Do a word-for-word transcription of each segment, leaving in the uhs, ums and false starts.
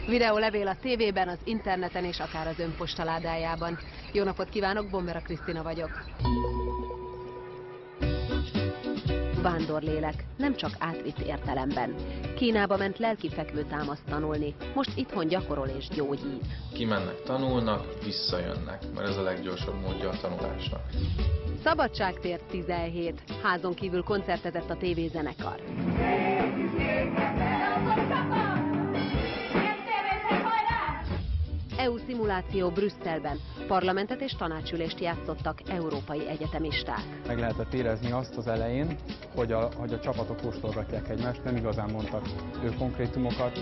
Videólevél a tévében, az interneten és akár az ön postaládájában. Jó napot kívánok, Bombera Krisztina vagyok. Vándorlélek, nem csak átvitt értelemben. Kínába ment lelkifekvő támaszt tanulni, most itthon gyakorol és gyógyít. Kimennek, tanulnak, visszajönnek, mert ez a leggyorsabb módja a tanulásnak. Szabadságtér tizenhét. Házon kívül koncertezett a tévézenekar. é u szimuláció Brüsszelben. Parlamentet és tanácsülést játszottak európai egyetemisták. Meg lehetett érezni azt az elején, hogy a, hogy a csapatok kóstolgatják egymást, nem igazán mondtak ő konkrétumokat.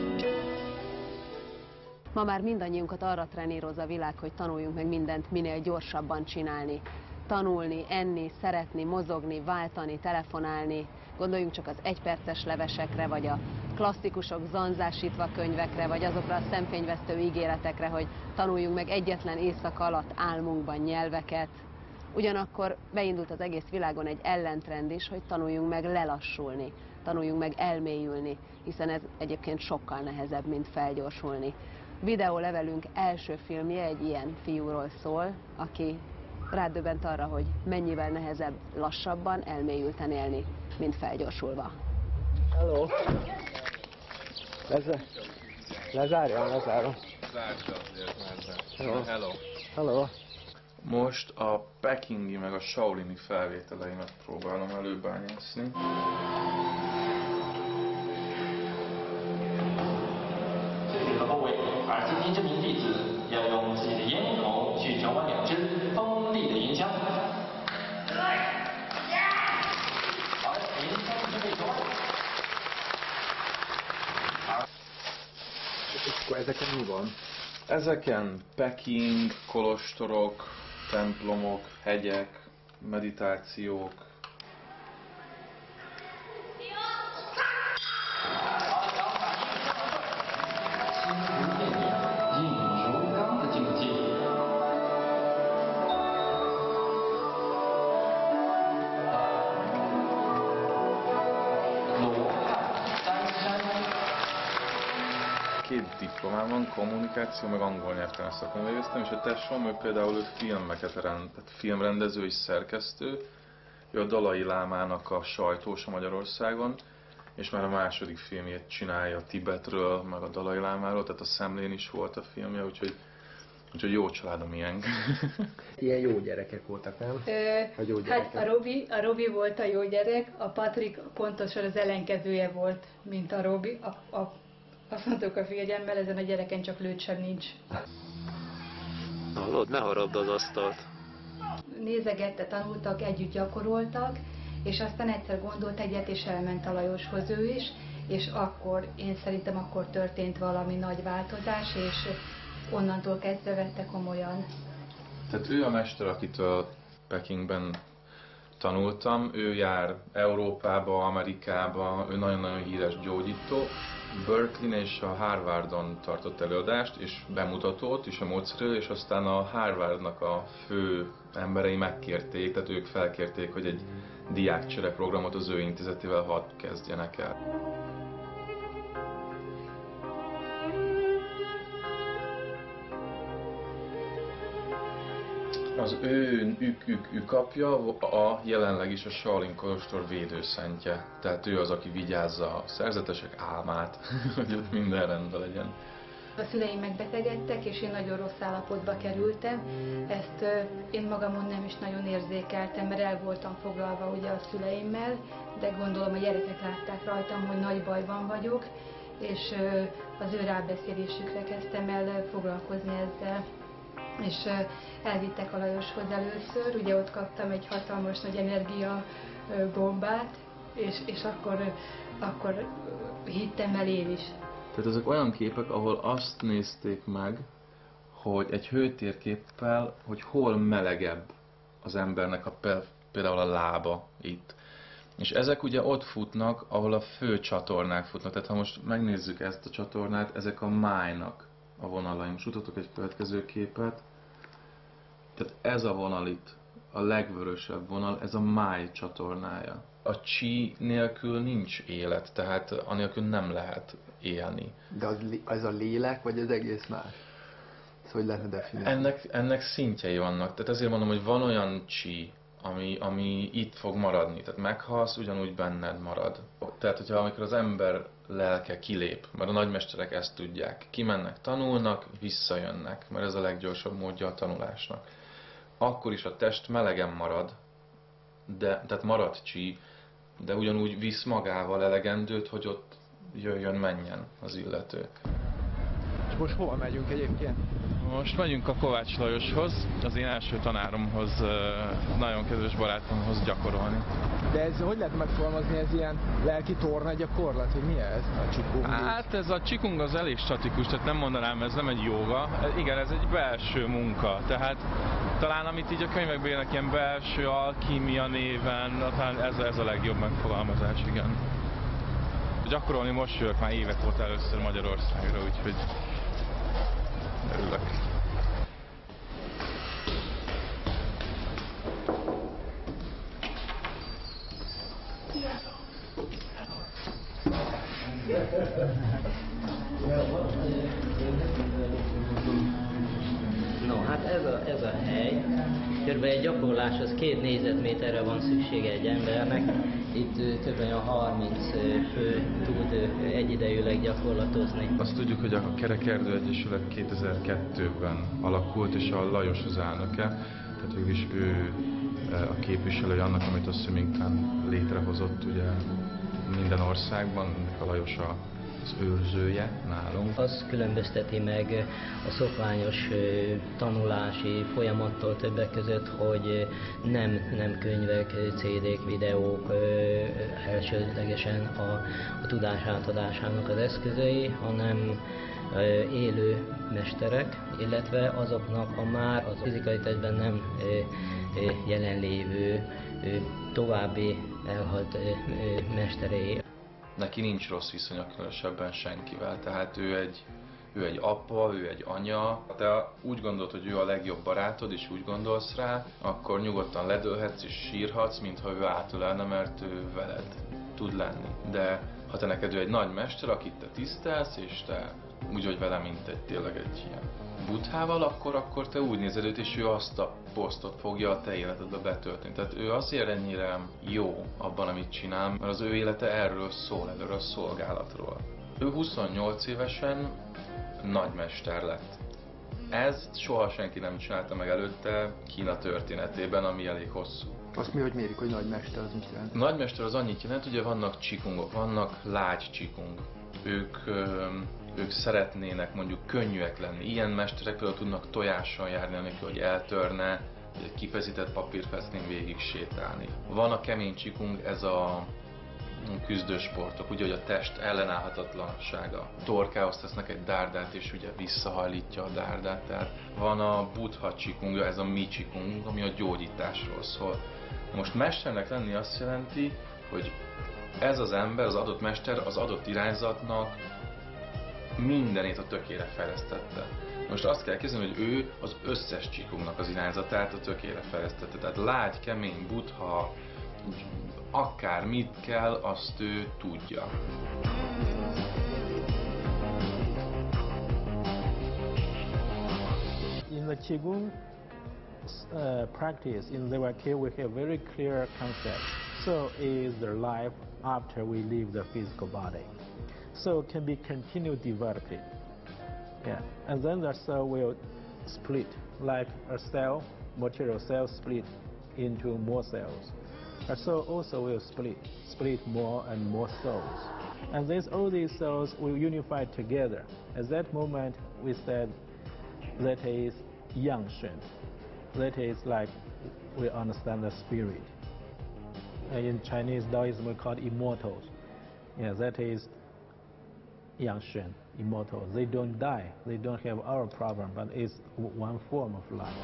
Ma már mindannyiunkat arra trenírozza a világ, hogy tanuljunk meg mindent minél gyorsabban csinálni. Tanulni, enni, szeretni, mozogni, váltani, telefonálni. Gondoljunk csak az egyperces levesekre, vagy a klasszikusok zanzásítva könyvekre, vagy azokra a szemfényvesztő ígéretekre, hogy tanuljunk meg egyetlen éjszaka alatt álmunkban nyelveket. Ugyanakkor beindult az egész világon egy ellentrend is, hogy tanuljunk meg lelassulni, tanuljunk meg elmélyülni, hiszen ez egyébként sokkal nehezebb, mint felgyorsulni. Videólevelünk első filmje egy ilyen fiúról szól, aki rádöbbent arra, hogy mennyivel nehezebb lassabban, elmélyülten élni, mint felgyorsulva. Hello. Leze... Lezárjam, lezárom. Zárja azért, mert Hello. Hello. Hello. Most a pekingi meg a shaolini felvételeimet próbálom előbányászni. akkor ezeken mi van? Ezeken Peking, kolostorok, templomok, hegyek, meditációk. Két diplomám van, kommunikáció, meg angol nyelvtelen szakon végeztem, és a tesóm, ő például ő filmeket rend, tehát filmrendező és szerkesztő, ő a Dalai Lámának a sajtósa Magyarországon, és már a második filmjét csinálja Tibetről, meg a Dalai Lámáról, tehát a Szemlén is volt a filmje, úgyhogy, úgyhogy jó családom ilyen. Ilyen jó gyerekek voltak, nem? Ö, jó hát a Robi, a Robi volt a jó gyerek, a Patrik pontosan az ellenkezője volt, mint a Robi. A, a, azt mondtuk a férjemmel, ezen a gyereken csak lőtt sem nincs. Hallod, ne harabd az asztalt. Nézegette, tanultak, együtt gyakoroltak, és aztán egyszer gondolt egyet, és elment a Lajoshoz ő is, és akkor, én szerintem akkor történt valami nagy változás, és onnantól kezdve vette komolyan. Tehát ő a mester, akitől Pekingben tanultam, ő jár Európába, Amerikába, ő nagyon-nagyon híres gyógyító. Berkeley-n és a Harvardon tartott előadást és bemutatót is a módszerről, és aztán a Harvardnak a fő emberei megkérték, tehát ők felkérték, hogy egy diákcsere programot az ő intézetével hadd kezdjenek el. Az ő ük-ük ükapja a jelenleg is a Shaolin kolostor védőszentje. Tehát ő az, aki vigyázza a szerzetesek álmát, hogy ott minden rendben legyen. A szüleim megbetegedtek, és én nagyon rossz állapotba kerültem. Ezt én magamon nem is nagyon érzékeltem, mert el voltam foglalva ugye a szüleimmel, de gondolom a gyerekek látták rajtam, hogy nagy bajban vagyok, és az ő rábeszélésükre kezdtem el foglalkozni ezzel. És elvittek a Lajoshoz először, ugye ott kaptam egy hatalmas nagy energia bombát, és, és akkor, akkor hittem el én is. Tehát ezek olyan képek, ahol azt nézték meg, hogy egy hőtérképpel, hogy hol melegebb az embernek a, például a lába itt. És ezek ugye ott futnak, ahol a fő csatornák futnak. Tehát ha most megnézzük ezt a csatornát, ezek a májnak a vonalai. Most mutatok egy következő képet. Tehát ez a vonal itt, a legvörösebb vonal, ez a máj csatornája. A chi nélkül nincs élet, tehát anélkül nem lehet élni. De az, az a lélek, vagy az egész más? Ezt hogy lehetne definiálni? Ennek, ennek szintjei vannak, tehát ezért mondom, hogy van olyan chi, ami, ami itt fog maradni, tehát meghalsz, ugyanúgy benned marad. Tehát, hogyha amikor az ember lelke kilép, mert a nagymesterek ezt tudják, kimennek, tanulnak, visszajönnek, mert ez a leggyorsabb módja a tanulásnak. Akkor is a test melegen marad, de, tehát marad chi, de ugyanúgy visz magával elegendőt, hogy ott jöjjön, menjen az illető. És most hova megyünk egyébként? Most megyünk a Kovács Lajoshoz, az én első tanáromhoz, nagyon kedves barátomhoz gyakorolni. De ez hogy lehet megfogalmazni, ez ilyen lelki torna gyakorlat, hogy mi ez a Qigong? Hát ez a Qigong az elég statikus, tehát nem mondanám, ez nem egy jóga. Igen, ez egy belső munka, tehát talán amit így a könyvekben jönnek, ilyen belső alkímia néven, talán ez, ez a legjobb megfogalmazás, igen. Gyakorolni most jövök már évek óta először Magyarországra, úgyhogy örülök. No, hát ez a, ez a hely, körülbelül egy gyakorláshoz két négyzetméterre van szüksége egy embernek. Itt kb. harminc fő tud egyidejűleg gyakorlatozni. Azt tudjuk, hogy a Kerekerdő Egyesület kétezer-kettőben alakult, és a Lajos az elnöke, tehát végül is ő a képviselője annak, amit a Symington létrehozott ugye minden országban, a Lajos az őrzője nálunk. Az különbözteti meg a szokványos tanulási folyamattól többek között, hogy nem, nem könyvek, cé dék, videók elsődlegesen a, a tudás átadásának az eszközei, hanem élő mesterek, illetve azoknak a már az fizikai testben nem jelenlévő további elhalt mesterei. Neki nincs rossz viszonya különösebben senkivel, tehát ő egy, ő egy apa, ő egy anya. Ha te úgy gondolod, hogy ő a legjobb barátod, és úgy gondolsz rá, akkor nyugodtan ledőlhetsz és sírhatsz, mintha ő átölelne, mert ő veled tud lenni. De ha te neked ő egy nagy mester, akit te tisztelsz, és te úgy vagy vele, mint egy tényleg egy ilyen Buddhával, akkor, akkor te úgy nézed őt, és ő azt a posztot fogja a te életedbe betölteni. Tehát ő azért ennyire jó abban, amit csinál, mert az ő élete erről szól, erről a szolgálatról. Ő huszonnyolc évesen nagymester lett. Ezt soha senki nem csinálta meg előtte Kína történetében, ami elég hosszú. Azt mi, hogy mérik, hogy nagymester az mit jelent? Nagymester az annyit jelent, ugye vannak qigongok, vannak lágy qigong. Ők, ők szeretnének mondjuk könnyűek lenni. Ilyen mesterek például tudnak tojással járni, amikor hogy eltörne, vagy egy kifeszített papírfeszkén végig sétálni. Van a kemény qigong, ez a küzdősportok, ugye, hogy a test ellenállhatatlansága. Torkához tesznek egy dárdát, és ugye visszahajlítja a dárdát. Tehát van a buddha qigong, ez a mi qigong, ami a gyógyításról szól. Most mesternek lenni azt jelenti, hogy ez az ember, az adott mester az adott irányzatnak mindenét a tökére fejlesztette. Most azt kell képzelni, hogy ő az összes qigongnak az irányzatát a tökére fejlesztette. Tehát lágy, kemény, buddha, akár mit kell, azt ő tudja. In the Qigong uh, practice, in the Wai we have very clear concept. So is the life after we leave the physical body. So it can be continued developing. Yeah. And then the cell will split, like a cell, material cell split into more cells. A cell also will split, split more and more cells. And then all these cells will unify together. At that moment, we said that is yang shen. That is like we understand the spirit. In Chinese Taoism, we call it immortals. Yeah, that is yang shen, immortal. They don't die. They don't have our problem, but it's one form of life.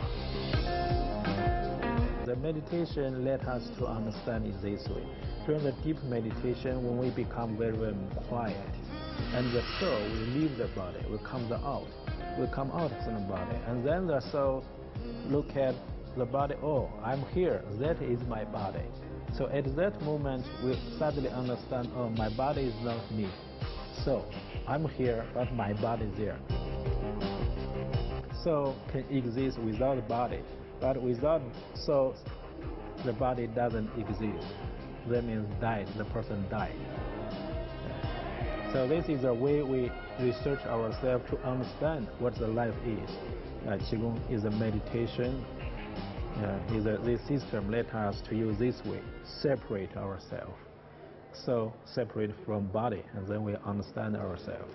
The meditation led us to understand it this way. During the deep meditation, when we become very, very quiet, and the soul will leave the body, will come out, will come out from the body, and then the soul look at the body, oh, I'm here, that is my body. So at that moment, we suddenly understand, oh, my body is not me. So I'm here, but my body is there. Soul can exist without the body, but without soul, the body doesn't exist. That means died, the person died. So this is a way we research ourselves to understand what the life is. Uh, Qigong is a meditation. Uh, is a, this system let us to use this way, separate ourselves. So separate from body, and then we understand ourselves.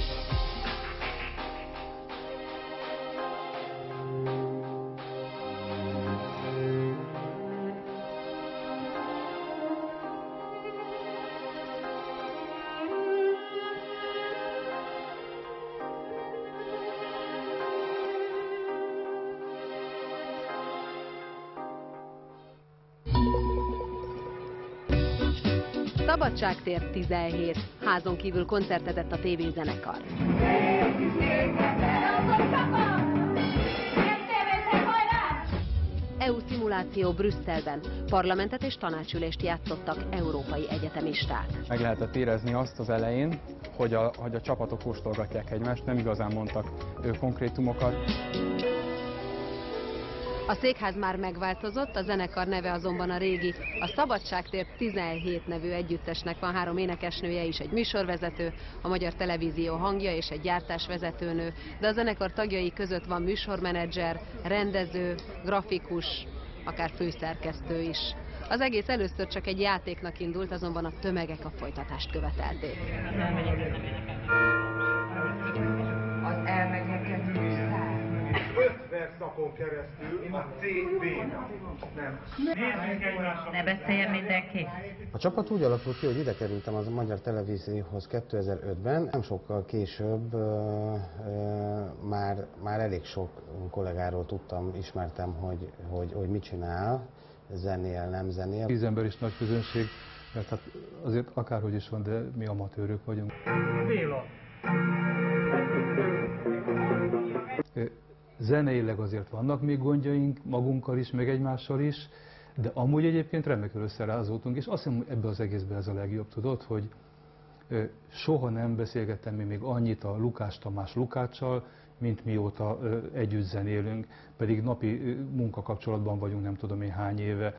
Szabadságtér tizenhét. Házon kívül koncertezett a tévézenekar. é u szimuláció Brüsszelben. Parlamentet és tanácsülést játszottak európai egyetemisták. Meg lehetett érezni azt az elején, hogy a, hogy a csapatok kóstolgatják egymást, nem igazán mondtak ő, konkrétumokat. A székház már megváltozott, a zenekar neve azonban a régi. A Szabadságtér tizenhét nevű együttesnek van három énekesnője is, egy műsorvezető, a Magyar Televízió hangja és egy gyártásvezetőnő, de a zenekar tagjai között van műsormenedzser, rendező, grafikus, akár főszerkesztő is. Az egész először csak egy játéknak indult, azonban a tömegek a folytatást követelték. Az elmegyeket öt verszakon keresztül a cé bé-nak. Nem. Ne beszéljen mindenki. A csapat úgy alakult ki, hogy ide kerültem az Magyar Televízióhoz kétezer-ötben. Nem sokkal később uh, uh, már, már elég sok kollégáról tudtam, ismertem, hogy, hogy, hogy mit csinál, zenél, nem zenél. Tíz ember is nagy közönség, mert hát azért akárhogy is van, de mi amatőrök vagyunk. Béla. Zeneileg azért vannak még gondjaink, magunkkal is, meg egymással is, de amúgy egyébként remekül összerázoltunk, és azt hiszem, ebbe az egészben ez a legjobb, tudod, hogy soha nem beszélgettem mi még annyit a Lukács Tamás Lukáccsal, mint mióta együtt zenélünk, pedig napi munkakapcsolatban vagyunk nem tudom én hány éve.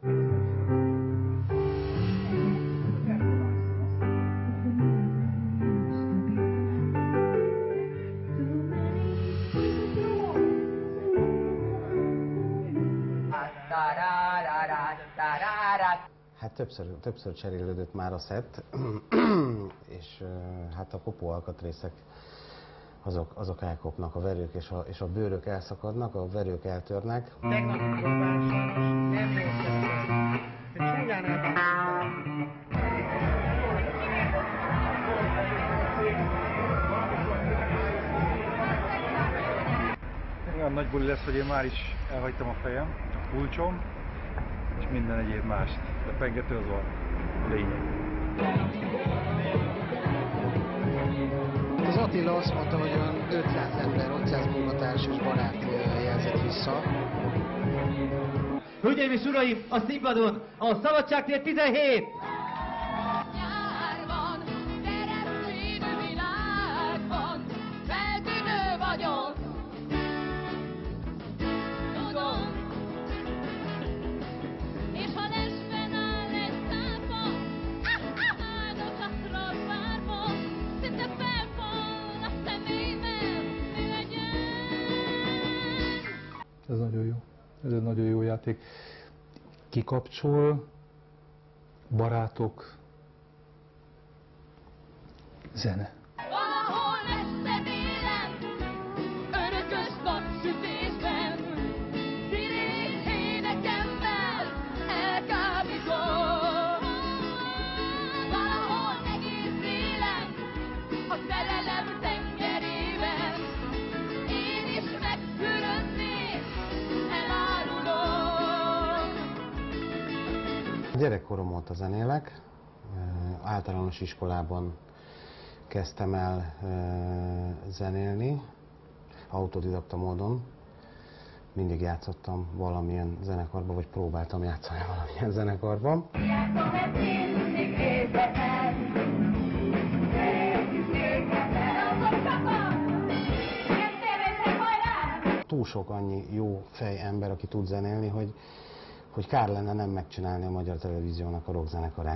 Hát többször, többször cserélődött már a szett, és hát a kopó alkatrészek azok, azok elkopnak, a verők és a, és a bőrök elszakadnak, a verők eltörnek. Tegnap a próbán sajnos nem jól tetszett. Csúnyán olyan nagy buli lesz, hogy én már is elhagytam a fejem, a kulcsom, és minden egyéb mást. De pengető az van lényeg. Az Attila azt mondta, hogy olyan ötszáz ember, ötszáz munkatárs és barát jelzett vissza. Hölgyeim és uraim, a színpadon a Szabadságtér tizenhét! Ez nagyon jó. Ez egy nagyon jó játék. Kikapcsol, barátok, zene. Valahol messze délen, örökös napsütésben, szirék énekemmel elkábítom. Valahol egész élen, a szerelem tengerében, én is megfürödnék, elárulom. Gyerekkorom óta zenélek, általános iskolában kezdtem el zenélni, autodidakta módon. mindig játszottam valamilyen zenekarban, vagy próbáltam játszani valamilyen zenekarban. Túl sok annyi jó fej ember, aki tud zenélni, hogy, hogy kár lenne nem megcsinálni a Magyar Televíziónak a rockzenekarát.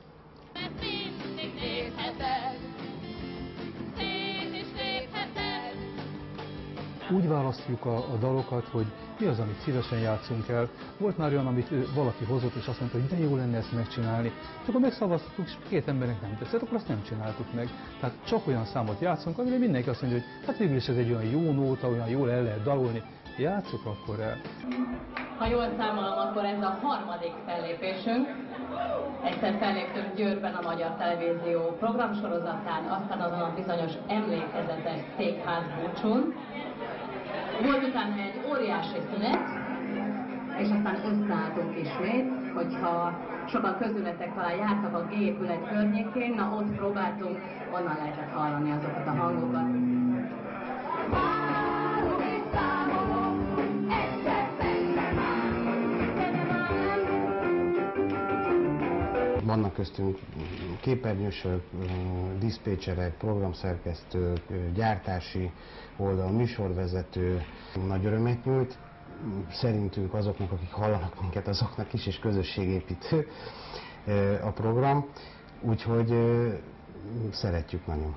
Úgy választjuk a, a dalokat, hogy mi az, amit szívesen játszunk el. Volt már olyan, amit ő, valaki hozott, és azt mondta, hogy de jó lenne ezt megcsinálni. És akkor megszavaztuk, és két embernek nem teszett, akkor azt nem csináltuk meg. Tehát csak olyan számot játszunk, amire mindenki azt mondja, hogy hát végül is ez egy olyan jó nóta, olyan jól el lehet dalolni. Játsszuk akkor el. Ha jól számolom, akkor ez a harmadik fellépésünk. Egyszer felléptünk Győrben a Magyar Televízió programsorozatán, aztán azon a bizonyos emlékezetes székház búcsún. Volt utána egy óriási szünet, és aztán összeálltunk ismét, hogyha sokan közületek talán jártak a G-épület környékén, na ott próbáltunk, onnan lehetett hallani azokat a hangokat. Vannak köztünk képernyősök, diszpécserek, programszerkesztők, gyártási oldal, műsorvezető. Nagy örömét nyújt. Szerintünk azoknak, akik hallanak minket, azoknak is, és közösségépítő a program. Úgyhogy szeretjük nagyon.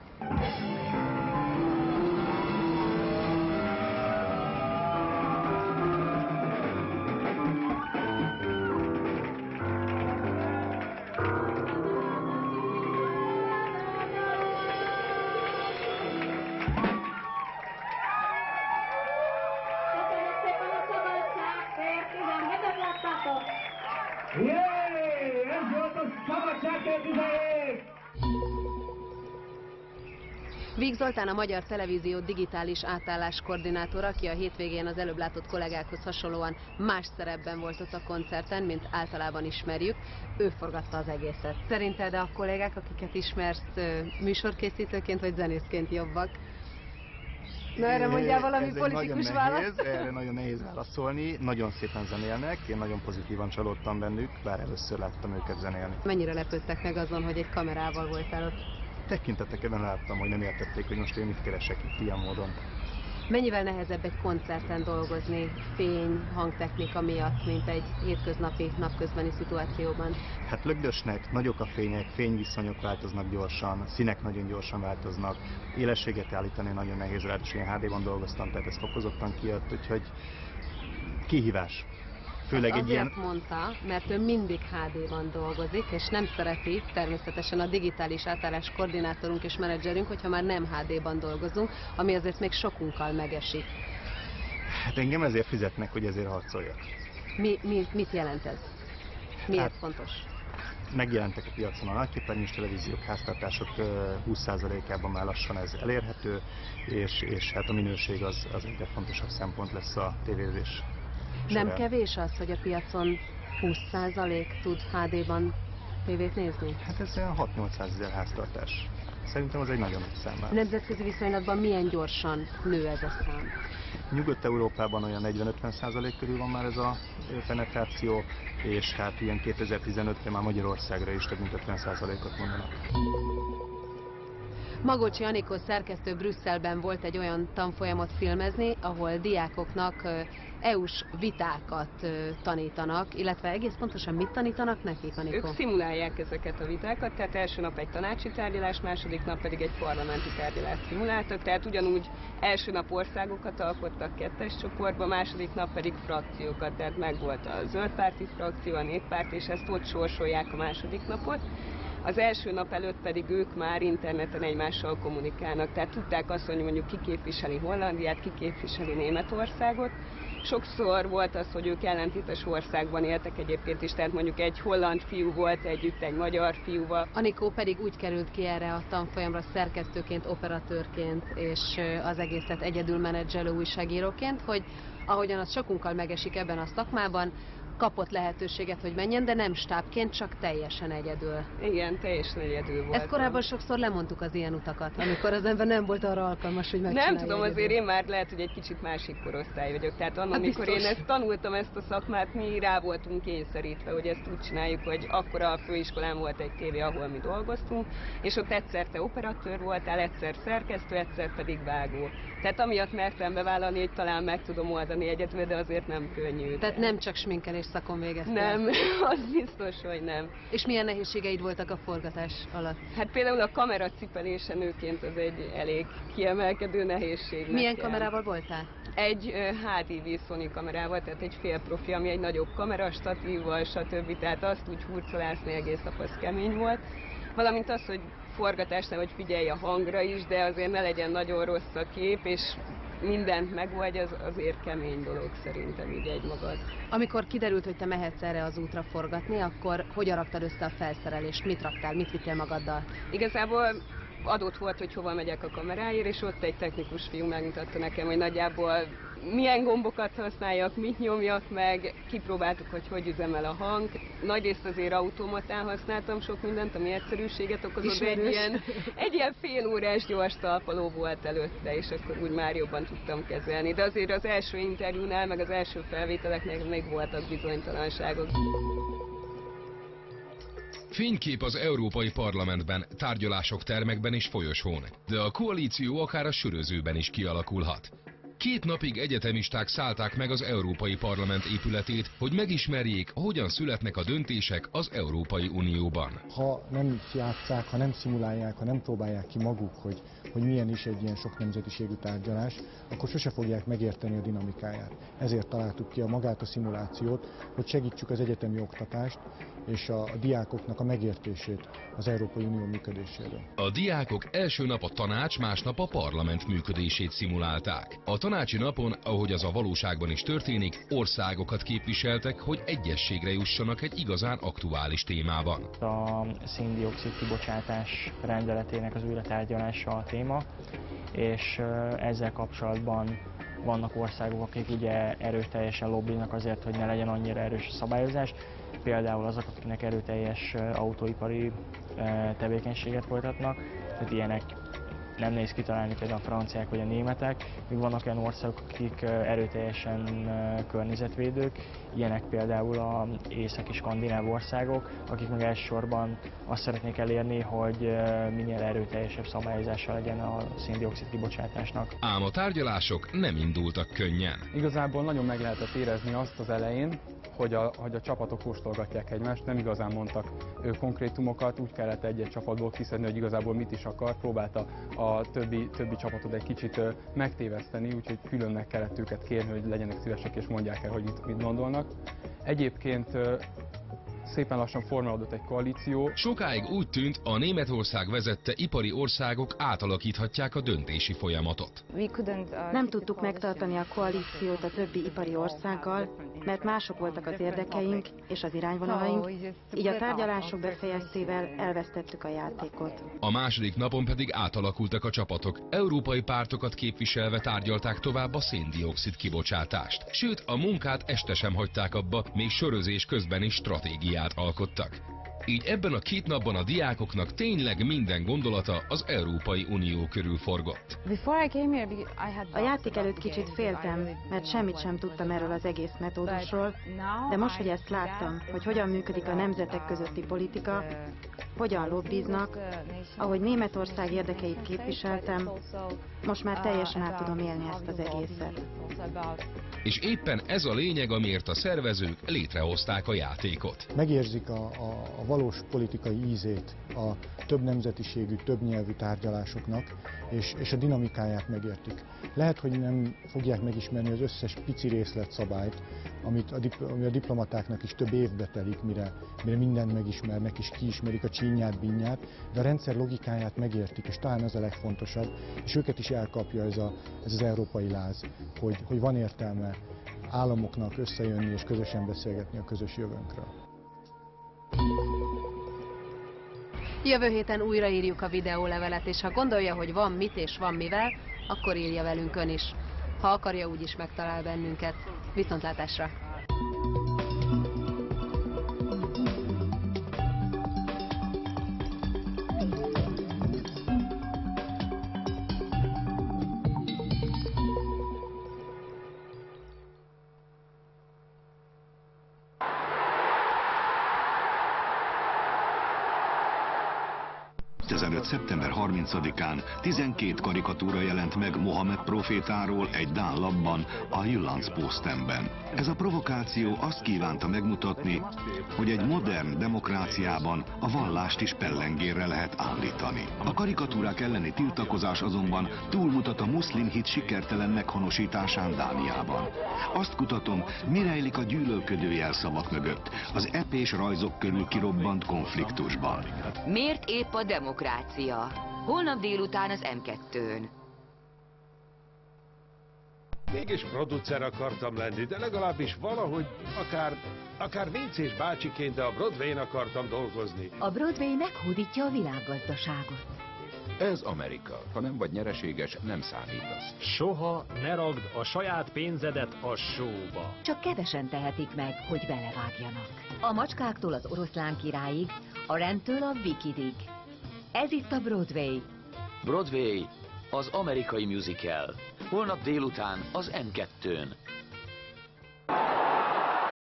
Víg Zoltán a Magyar Televízió digitális átállás koordinátora, aki a hétvégén az előbb látott kollégákhoz hasonlóan más szerepben volt ott a koncerten, mint általában ismerjük. Ő forgatta az egészet. Szerinted a kollégák, akiket ismersz, műsorkészítőként vagy zenészként jobbak? Na erre mondjál valami Ez politikus választ? Erre nagyon nehéz válaszolni. Nagyon szépen zenélnek, én nagyon pozitívan csalódtam bennük, bár először láttam őket zenélni. Mennyire lepődtek meg azon, hogy egy kamerával voltál ott? Tekintetekben láttam, hogy nem értették, hogy most én mit keresek itt ilyen módon. Mennyivel nehezebb egy koncerten dolgozni fény, hangtechnika miatt, mint egy hétköznapi, napközbeni szituációban? Hát lögdösnek, nagyok a fények, fényviszonyok változnak gyorsan, színek nagyon gyorsan változnak, élességet állítani nagyon nehéz, ráadásul én há dé-ban dolgoztam, tehát ez fokozottan kijött, úgyhogy kihívás. Főleg hát egy ilyen... mondta, mert ő mindig há dé-ban dolgozik, és nem szereti természetesen a digitális átállás koordinátorunk és menedzserünk, hogyha már nem há dé-ban dolgozunk, ami azért még sokunkkal megesik. Hát engem ezért fizetnek, hogy ezért harcoljak. Mi, mi, mit jelent ez? Miért hát, fontos? Megjelentek a piacon a nagyképernyős televíziók, háztartások húsz százalékában már lassan ez elérhető, és, és hát a minőség az, az egyre fontosabb szempont lesz a tévézés. Nem kevés az, hogy a piacon húsz százalék tud há dé-ban tévét nézni? Hát ez olyan hat-nyolcszázezer háztartás. Szerintem az egy nagyon nagy szám már. Nemzetközi viszonylatban milyen gyorsan nő ez a szám? Nyugat-Európában olyan negyven-ötven százalék körül van már ez a penetráció, és hát ilyen kétezer-tizenötre már Magyarországra is több mint ötven százalékot mondanak. Magocsi Anikó szerkesztő Brüsszelben volt egy olyan tanfolyamot filmezni, ahol diákoknak é u-s vitákat tanítanak, illetve egész pontosan mit tanítanak nekik, Anikó? Ők szimulálják ezeket a vitákat, tehát első nap egy tanácsi tárgyalás, második nap pedig egy parlamenti tárgyalást szimuláltak, tehát ugyanúgy első nap országokat alkottak kettes csoportba, második nap pedig frakciókat, tehát megvolt a zöldpárti frakció, a néppárt, és ezt ott sorsolják a második napot. Az első nap előtt pedig ők már interneten egymással kommunikálnak, tehát tudták azt, hogy mondjuk ki képviseli Hollandiát, ki képviseli Németországot. Sokszor volt az, hogy ők ellentétes országban éltek egyébként is, tehát mondjuk egy holland fiú volt együtt egy magyar fiúval. Anikó pedig úgy került ki erre a tanfolyamra szerkesztőként, operatőrként és az egészet egyedül menedzselő újságíróként, hogy ahogyan az sokunkkal megesik ebben a szakmában, kapott lehetőséget, hogy menjen, de nem stábként, csak teljesen egyedül. Igen, teljesen egyedül voltam. Ezt korábban sokszor lemondtuk az ilyen utakat, amikor az ember nem volt arra alkalmas, hogy megcsinálja. Nem tudom, egyedül. azért én már lehet, hogy egy kicsit másik korosztály vagyok. Tehát annak, amikor én ezt tanultam, ezt a szakmát, mi rá voltunk kényszerítve, hogy ezt úgy csináljuk, hogy akkor a főiskolán volt egy tévé, ahol mi dolgoztunk, és ott egyszer te operatőr voltál, egyszer szerkesztő, egyszer pedig vágó. Tehát amiatt mertem bevállalni, hogy talán meg tudom oldani egyedül, de azért nem könnyű. Tehát nem csak sminkelés szakon végeztél? Nem, az biztos, hogy nem. És milyen nehézségeid voltak a forgatás alatt? Hát például a kamera cipelése nőként az egy elég kiemelkedő nehézség. Milyen nekem. kamerával voltál? Egy há dé vé Sony kamerával, tehát egy fél profi, ami egy nagyobb kamera, statívval, stb. Tehát azt úgy hurcolászni egész nap, az kemény volt. Valamint az, hogy forgatásnál, hogy figyelj a hangra is, de azért ne legyen nagyon rossz a kép, és mindent megoldj, az azért kemény dolog szerintem így egymagad. Amikor kiderült, hogy te mehetsz erre az útra forgatni, akkor hogyan raktad össze a felszerelést? Mit raktál, mit vittél magaddal? Igazából adott volt, hogy hova megyek a kameráért, és ott egy technikus fiú megmutatta nekem, hogy nagyjából milyen gombokat használjak, mit nyomjak meg, kipróbáltuk, hogy hogy üzemel a hang. Nagyrészt azért automatán használtam sok mindent, ami egyszerűséget okozott, de egy ilyen, egy ilyen fél órás gyors talpaló volt előtte, és akkor úgy már jobban tudtam kezelni. De azért az első interjúnál, meg az első felvételeknél még voltak bizonytalanságok. Fénykép az Európai Parlamentben, tárgyalások termekben és folyosón, de a koalíció akár a sörözőben is kialakulhat. Két napig egyetemisták szállták meg az Európai Parlament épületét, hogy megismerjék, hogyan születnek a döntések az Európai Unióban. Ha nem játsszák, ha nem szimulálják, ha nem próbálják ki maguk, hogy, hogy milyen is egy ilyen sok nemzetiségű tárgyalás, akkor sose fogják megérteni a dinamikáját. Ezért találtuk ki a magát a szimulációt, hogy segítsük az egyetemi oktatást és a, a diákoknak a megértését az Európai Unió működéséről. A diákok első nap a tanács, másnap a parlament működését szimulálták. A tanácsi napon, ahogy az a valóságban is történik, országokat képviseltek, hogy egyességre jussanak egy igazán aktuális témában. A szén-dioxid kibocsátás rendeletének az újratárgyalása a téma, és ezzel kapcsolatban vannak országok, akik ugye erőteljesen lobbinak azért, hogy ne legyen annyira erős a szabályozás. Például azok, akiknek erőteljes autóipari tevékenységet folytatnak, tehát ilyenek nem nehéz kitalálni, például a franciák vagy a németek, míg vannak olyan országok, akik erőteljesen környezetvédők, ilyenek például az északi skandináv országok, akik meg elsősorban azt szeretnék elérni, hogy minél erőteljesebb szabályozása legyen a szén-dioxid kibocsátásnak. Ám a tárgyalások nem indultak könnyen. Igazából nagyon meg lehetett érezni azt az elején, hogy a, hogy a csapatok kóstolgatják egymást, nem igazán mondtak ő, konkrétumokat, úgy kellett egy-egy csapatból kiszedni, hogy igazából mit is akar, próbálta a többi, többi csapatot egy kicsit ö, megtéveszteni, úgyhogy külön meg kellett őket kérni, hogy legyenek szívesek és mondják el, hogy mit, mit gondolnak. Egyébként ö, szépen lassan formálódott egy koalíció. Sokáig úgy tűnt, a Németország vezette ipari országok átalakíthatják a döntési folyamatot. Nem tudtuk megtartani a koalíciót a többi ipari országgal, mert mások voltak az érdekeink és az irányvonalaink, így a tárgyalások befejeztével elvesztettük a játékot. A második napon pedig átalakultak a csapatok. Európai pártokat képviselve tárgyalták tovább a szén-dioxid kibocsátást. Sőt, a munkát este sem hagyták abba, még sörözés közben is stratégiát alkottak. Így ebben a két napban a diákoknak tényleg minden gondolata az Európai Unió körül forgott. A játék előtt kicsit féltem, mert semmit sem tudtam erről az egész metódusról, de most, hogy ezt láttam, hogy hogyan működik a nemzetek közötti politika, hogyan lobbiznak, ahogy Németország érdekeit képviseltem, most már teljesen át tudom élni ezt az egészet. És éppen ez a lényeg, amiért a szervezők létrehozták a játékot. Megérzik a, a, a valós politikai ízét a több nemzetiségű, több nyelvű tárgyalásoknak, és, és a dinamikáját megértik. Lehet, hogy nem fogják megismerni az összes pici részletszabályt, amit a, ami a diplomatáknak is több évbe telik, mire, mire mindent megismernek és kiismerik a csínyát, bínyát, de a rendszer logikáját megértik, és talán az a legfontosabb, és őket is elkapja ez, a, ez az európai láz, hogy, hogy van értelme államoknak összejönni és közösen beszélgetni a közös jövőnkről. Jövő héten újraírjuk a videólevelet, és ha gondolja, hogy van mit és van mivel, akkor írja velünk ön is. Ha akarja, úgyis megtalál bennünket. Viszontlátásra! kétezer-öt. szeptember harmincadikán tizenkét karikatúra jelent meg Mohamed profétáról egy dán lapban, a Jyllands-Postenben. Ez a provokáció azt kívánta megmutatni, hogy egy modern demokráciában a vallást is pellengérre lehet állítani. A karikatúrák elleni tiltakozás azonban túlmutat a muszlim hit sikertelen meghonosításán Dániában. Azt kutatom, mi rejlik a gyűlölködő jelszavak mögött, az epés rajzok körül kirobbant konfliktusban. Miért épp a demokrácia? Holnap délután az em kettőn. Mégis producer akartam lenni, de legalábbis valahogy, akár, akár vécés bácsiként, de a Broadwayn akartam dolgozni. A Broadway meghódítja a világgazdaságot. Ez Amerika. Ha nem vagy nyereséges, nem számítasz. Soha ne ragd a saját pénzedet a showba. Csak kevesen tehetik meg, hogy belevágjanak. A macskáktól az oroszlán királyig, a rendtől a Wikidig. Ez itt a Broadway. Broadway, az amerikai musical. Holnap délután az em kettőn.